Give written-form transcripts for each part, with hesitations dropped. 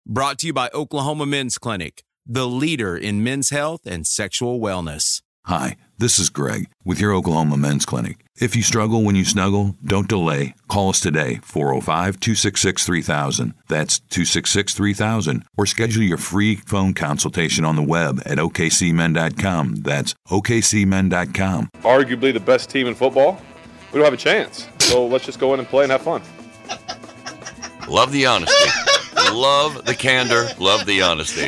Brought to you by Oklahoma Men's Clinic, the leader in men's health and sexual wellness. Hi, this is Greg with your Oklahoma Men's Clinic. If you struggle when you snuggle, don't delay. Call us today, 405-266-3000. That's 266-3000. Or schedule your free phone consultation on the web at okcmen.com. That's okcmen.com. Arguably the best team in football. We don't have a chance. So let's just go in and play and have fun. Love the honesty. Love the candor. Love the honesty.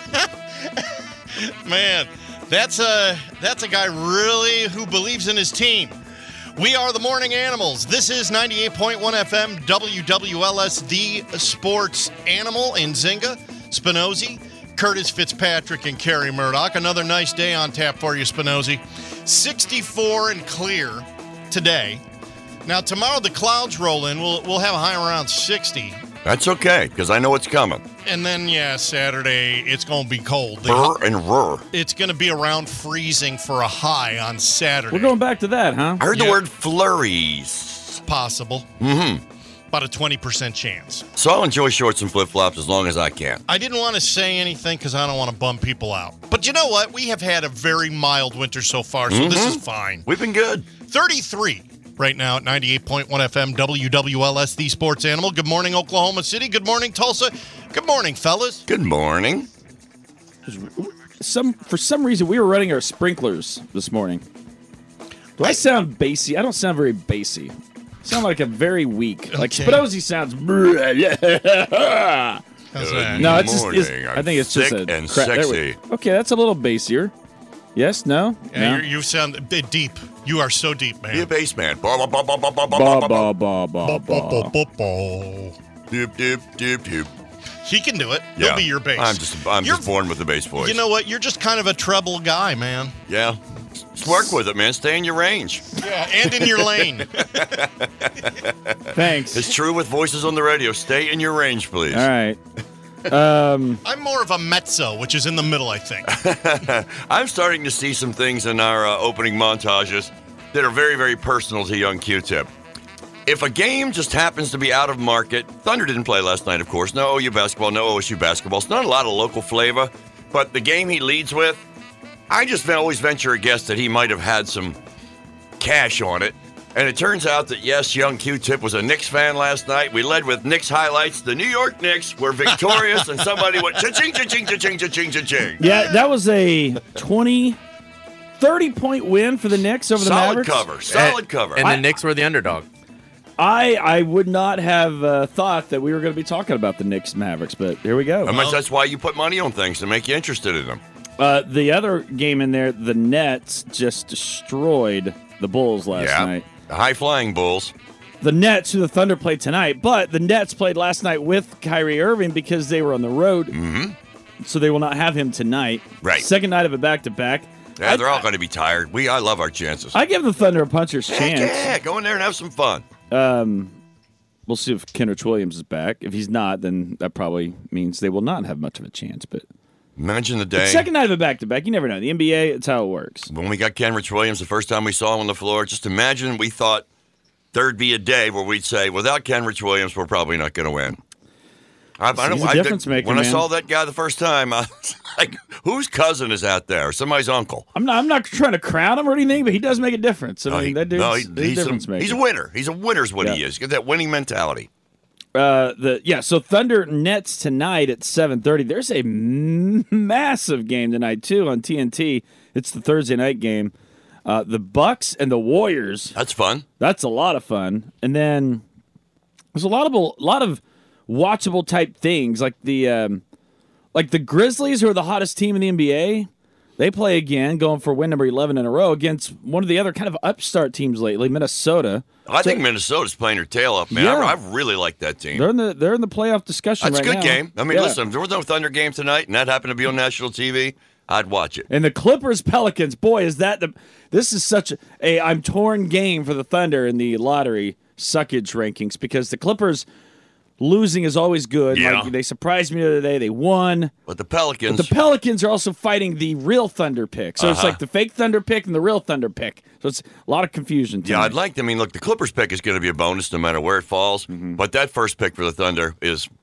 Man, that's a guy really who believes in his team. We are the Morning Animals. This is 98.1 FM WWLS, the sports animal in Zynga, Spinozzi, Curtis Fitzpatrick, and Kerry Murdoch. Another nice day on tap for you, Spinozzi. 64 and clear today. Now, tomorrow the clouds roll in. We'll have a high around 60. That's okay, because I know it's coming. And then, Saturday, it's going to be cold. Burr and roar. It's going to be around freezing for a high on Saturday. We're going back to that, huh? I heard the word flurries. Possible. Mm-hmm. About a 20% chance. So I'll enjoy shorts and flip-flops as long as I can. I didn't want to say anything because I don't want to bum people out. But you know what? We have had a very mild winter so far, so this is fine. We've been good. 33 right now at 98.1 FM WWLS, the sports animal. Good morning, Oklahoma City. Good morning, Tulsa. Good morning, fellas. Good morning. For some reason, we were running our sprinklers this morning. Do I sound bassy? I don't sound very bassy. I sound like I'm very weak. Like Spinozzi sounds. How's that? No, it's just. Morning. I think it's just thick a and sexy. Okay, that's a little bassier. Yes, no. Yeah, you sound deep. You are so deep, man. Be a bass man. Ba ba ba ba ba ba Ba ba ba ba ba ba. Doop doop doop doop. He can do it. Yeah. He'll be your bass. I'm just born with the bass voice. You know what? You're just kind of a treble guy, man. Yeah. Just work with it, man. Stay in your range. Yeah, and in your lane. Thanks. It's true with voices on the radio. Stay in your range, please. All right. I'm more of a mezzo, which is in the middle, I think. I'm starting to see some things in our opening montages that are very, very personal to young Q-Tip. If a game just happens to be out of market, Thunder didn't play last night, of course. No OU basketball, no OSU basketball. It's not a lot of local flavor, but the game he leads with, I just always venture a guess that he might have had some cash on it. And it turns out that, yes, young Q-Tip was a Knicks fan last night. We led with Knicks highlights. The New York Knicks were victorious, and somebody went cha-ching, cha-ching, cha-ching, cha-ching, cha-ching. Yeah, that was a 30-point win for the Knicks over the Mavericks. Solid cover. And the Knicks were the underdog. I would not have thought that we were going to be talking about the Knicks Mavericks, but here we go. That's why you put money on things to make you interested in them. The other game in there, the Nets just destroyed the Bulls last night. The high-flying Bulls. The Nets, who the Thunder played tonight, but the Nets played last night with Kyrie Irving because they were on the road, so they will not have him tonight. Right. Second night of a back-to-back. Yeah, they're all going to be tired. I love our chances. I give the Thunder a puncher's chance. Yeah, go in there and have some fun. We'll see if Kenrich Williams is back. If he's not, then that probably means they will not have much of a chance. But imagine the day. Second night of a back-to-back. You never know. The NBA, it's how it works. When we got Kenrich Williams the first time we saw him on the floor, just imagine we thought there'd be a day where we'd say, without Kenrich Williams, we're probably not going to win. He's a difference maker, when man. I saw that guy the first time, I was like, whose cousin is out there? Somebody's uncle. I'm not trying to crown him or anything, but he does make a difference. I mean, that dude's he's a difference maker. He's a winner. He's a winner's what he is. Get that winning mentality. So Thunder Nets tonight at 7:30. There's a massive game tonight too on TNT. It's the Thursday night game. The Bucks and the Warriors. That's fun. That's a lot of fun. And then there's a lot of watchable type things like the Grizzlies, who are the hottest team in the NBA. They play again, going for win number 11 in a row against one of the other kind of upstart teams lately, Minnesota. I think Minnesota's playing their tail up, man. Yeah. I really like that team. They're in the playoff discussion That's right a good now. game. I mean, listen, if there was no Thunder game tonight and that happened to be on national TV, I'd watch it. And the Clippers-Pelicans, boy, is that this is such a I'm torn game for the Thunder in the lottery suckage rankings because the Clippers losing is always good. Yeah. Like, they surprised me the other day. They won. But the Pelicans... But the Pelicans are also fighting the real Thunder pick. So it's like the fake Thunder pick and the real Thunder pick. So it's a lot of confusion. Yeah, I'd like to. I mean, look, the Clippers pick is going to be a bonus no matter where it falls. Mm-hmm. But that first pick for the Thunder is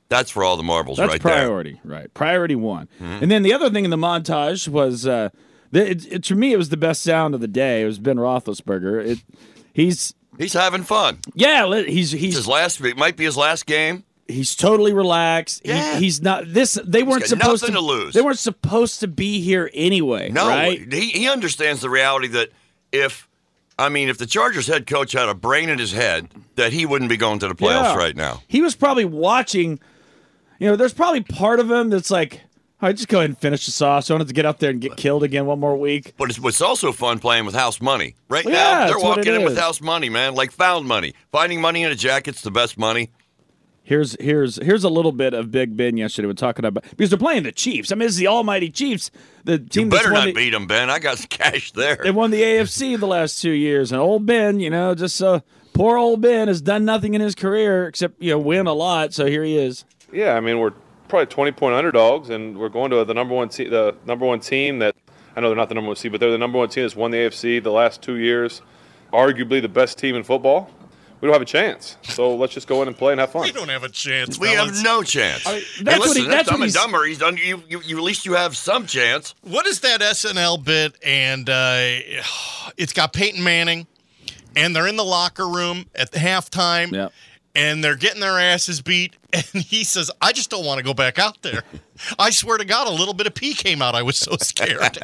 That's for all the marbles That's right priority, right? Priority one. And then the other thing in the montage was, for me, it was the best sound of the day. It was Ben Roethlisberger. He's having fun. Yeah, he's his last. It might be his last game. He's totally relaxed. Yeah. He's not this. They weren't He's got supposed nothing to lose. They weren't supposed to be here anyway. No, right? he understands the reality that if the Chargers head coach had a brain in his head, that he wouldn't be going to the playoffs right now. He was probably watching. There's probably part of him that's like, all right, just go ahead and finish this off. So I don't have to get up there and get killed again one more week. But it's also fun playing with house money. Right Well, now, yeah, they're that's what walking it in with is. house money, man, like found money. Finding money in a jacket's the best money. Here's a little bit of Big Ben yesterday. We're talking about because they're playing the Chiefs. I mean, it's the almighty Chiefs. The team You better not beat them, Ben. I got some cash there. They won the AFC the last 2 years, and old Ben, poor old Ben has done nothing in his career except win a lot. So here he is. Yeah, I mean, we're probably 20-point underdogs, and we're going to the number one team that I know they're not the number one seed, but they're the number one team that's won the AFC the last 2 years. Arguably the best team in football. We don't have a chance, so let's just go in and play and have fun. We don't have a chance. We have no chance. That's what he- that's Dumb what and he's- Dumber. He's done. You at least you have some chance. What is that SNL bit? And it's got Peyton Manning, and they're in the locker room at the halftime, Yep. and they're getting their asses beat. And he says, "I just don't want to go back out there. I swear to God, a little bit of pee came out. I was so scared."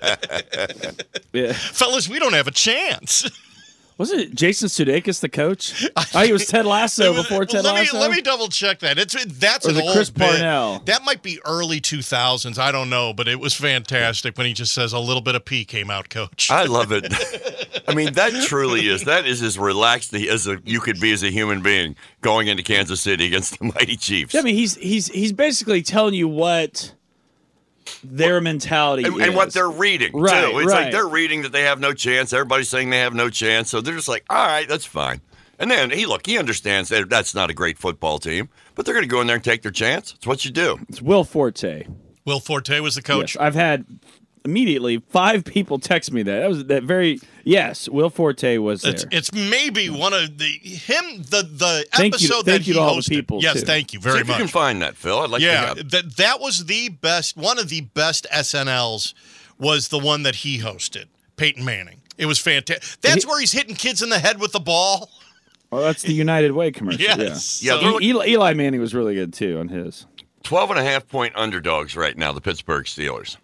Yeah. Fellas, we don't have a chance. Wasn't it Jason Sudeikis the coach? He was Ted Lasso before Ted Lasso. Let me double check that. That's Or an was it old Chris bit. Parnell? That might be early 2000s. I don't know, but it was fantastic when he just says a little bit of pee came out, Coach. I love it. I mean, that truly is. That is as relaxed as you could be as a human being going into Kansas City against the mighty Chiefs. Yeah, I mean, he's basically telling you what their mentality is. And what they're reading, Right, too. It's right. like they're reading that they have no chance. Everybody's saying they have no chance. So they're just like, all right, that's fine. And then, he understands that that's not a great football team, but they're going to go in there and take their chance. It's what you do. It's Will Forte. Will Forte was the coach. Yes, I've had immediately 5 people text me that. That was that very yes. Will Forte was there. It's maybe one of the Thank you- episode thank that you he to all the hosted. people, Yes, too. thank you See very if you much. can find that, Phil. I'd like to Yeah, have. that was the best. One of the best SNLs was the one that he hosted, Peyton Manning. It was fantastic. That's where he's hitting kids in the head with the ball. Well, that's the United Way commercial. Yes. Yeah, So- Eli Manning was really good too on his. 12.5-point underdogs right now, the Pittsburgh Steelers.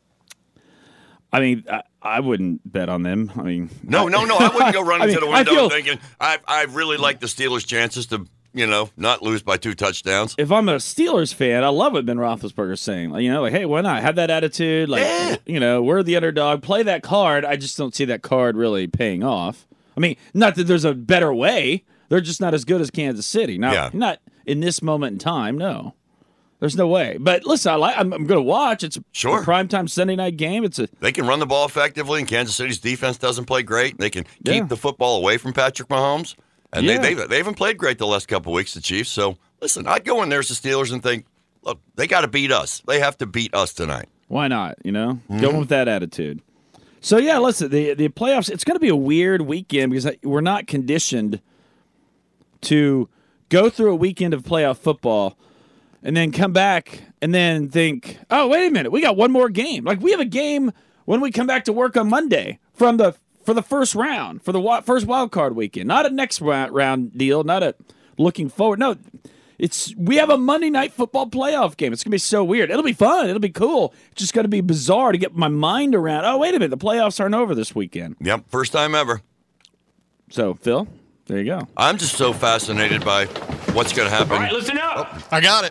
I mean, I wouldn't bet on them. I mean, No, I wouldn't go running to the I window feel- thinking, I really like the Steelers' chances to, not lose by 2 touchdowns. if I'm a Steelers fan, I love what Ben Roethlisberger's saying. Like, hey, why not have that attitude? Like, we're the underdog. Play that card. I just don't see that card really paying off. I mean, not that there's a better way. They're just not as good as Kansas City. Not in this moment in time. No, there's no way. But listen, I'm going to watch. It's a primetime Sunday night game. They can run the ball effectively, and Kansas City's defense doesn't play great. They can keep the football away from Patrick Mahomes, and they haven't played great the last couple of weeks, the Chiefs. So, listen, I'd go in there as the Steelers and think, look, they got to beat us. They have to beat us tonight. Why not? Going with that attitude. So, yeah, listen, the playoffs, it's going to be a weird weekend because we're not conditioned to go through a weekend of playoff football and then come back and then think, oh, wait a minute, we got one more game. Like, we have a game when we come back to work on Monday for the first round, for the first wild card weekend. Not a next round deal, not a looking forward. No, we have a Monday night football playoff game. It's going to be so weird. It'll be fun. It'll be cool. It's just going to be bizarre to get my mind around. Oh, wait a minute. The playoffs aren't over this weekend. Yep, first time ever. So, Phil, there you go. I'm just so fascinated by what's going to happen. All right, listen up. I got it.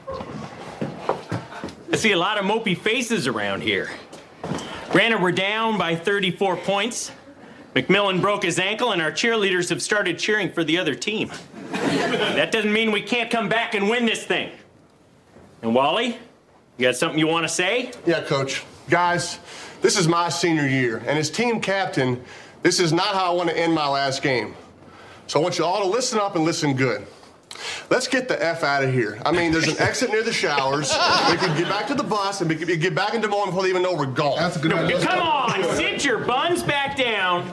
I see a lot of mopey faces around here. Granted, we're down by 34 points. McMillan broke his ankle, and our cheerleaders have started cheering for the other team. That doesn't mean we can't come back and win this thing. And Wally, you got something you want to say? Yeah, Coach. Guys, this is my senior year, and as team captain, this is not how I want to end my last game. So I want you all to listen up and listen good. Let's get the F out of here. I mean, there's an exit near the showers. We can get back to the bus and we can get back in Des Moines before they even know we're gone. That's a good idea. Come on, sit your buns back down.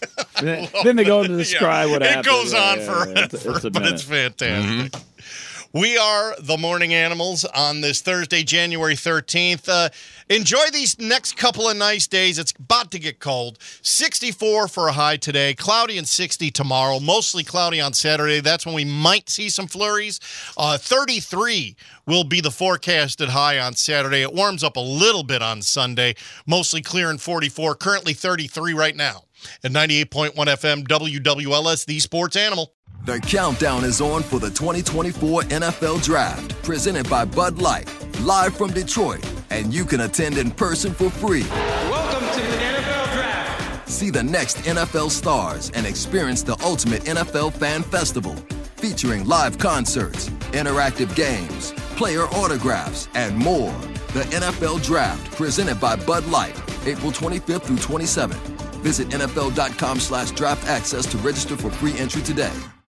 Then they go into describe what happened. It goes on Yeah, forever, it's a but minute. it's fantastic. We are the Morning Animals on this Thursday, January 13th. Enjoy these next couple of nice days. It's about to get cold. 64 for a high today, cloudy and 60 tomorrow, mostly cloudy on Saturday. That's when we might see some flurries. 33 will be the forecasted high on Saturday. It warms up a little bit on Sunday, mostly clear and 44, currently 33 right now. At 98.1 FM, WWLS, the Sports Animal. The countdown is on for the 2024 NFL Draft, presented by Bud Light, live from Detroit, and you can attend in person for free. Welcome to the NFL Draft. See the next NFL stars and experience the ultimate NFL fan festival, featuring live concerts, interactive games, player autographs, and more. The NFL Draft, presented by Bud Light, April 25th through 27th. Visit NFL.com/draft access to register for free entry today.